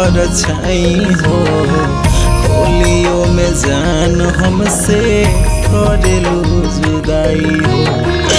पर छाई हो होलियों में जान हमसे करेलू जुदाई हो।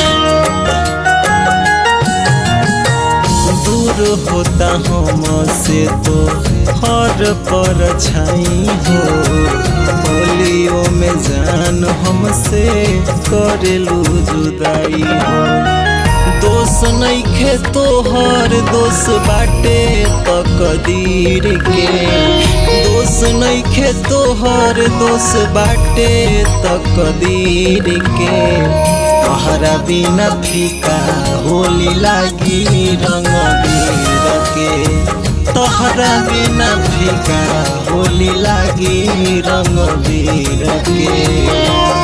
दूर होता हमसे तो हर पर छाई हो होलियों में जान हमसे करेलू जुदाई हो। दोष नइखे तोहर दोष बाटे तकदीर के, दोष नइखे तोहर दोष बाटे तकदीर के। तोहरा बिना फीका होली लागी रंग बीर के, तोहरा बिना फीका होली लागी रंग बीर के।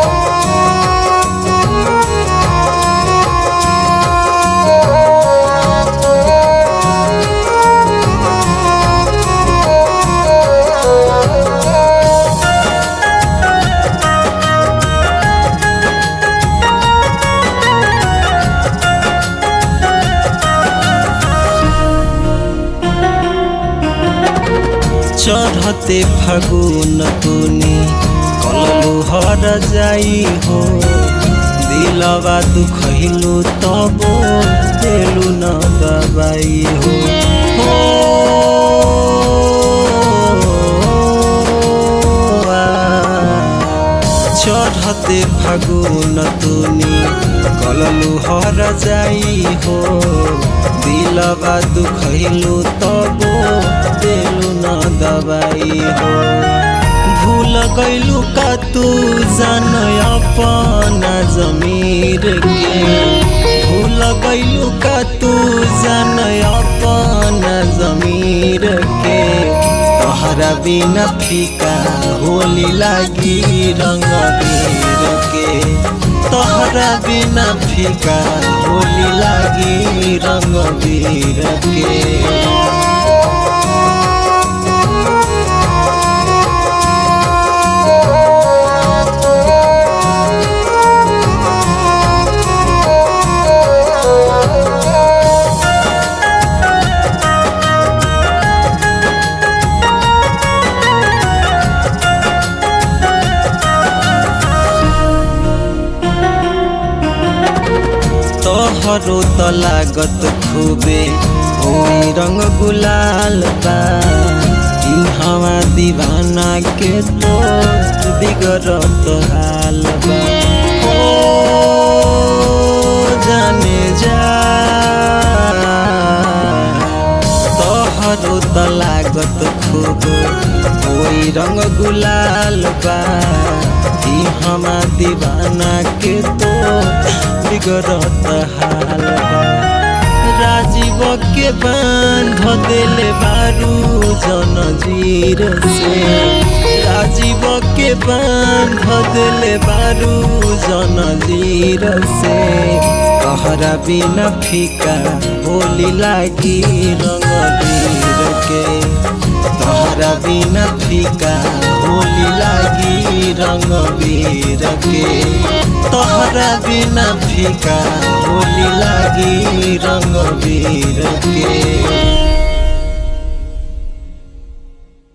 चढ़ते फागुन तूनी कललू हर जाई हो दिलवा दुखैलू तबो देलू न दबाई हो। चढ़ते फागुन तूनी कललू हर जाई हो दिलवा दुखैलू तबो देलू न दबाई हो। भूल गइलू का तू जान अपना जमीर के, भूल गइलू का तू जान अपना जमीर के। तोहरा बिना फीका होली लागी रंग बीर के, तोहरा बिना फीका होली लागी रंग बीर के। तोहरो तो लागत खूबे होई रंग गुलाल बा, इहवा दीवाना के तो बिगड़त हाल बा। ओ जाने जा तोहरो तो लागत खूब होई रंग गुलाल बा, इहवा दीवाना के तो बिगड़त हाल बा। राजीव के बांध देले बारू जनजीर से, राजीव के बांध देले बारू जनजीर से। तोहरा बिना फीका होली लागी रंग बीर के, तोहरा बिना फीका होली लागी रंग बीर के, तोहरा बिना फीका होली लागी रंग बीर के।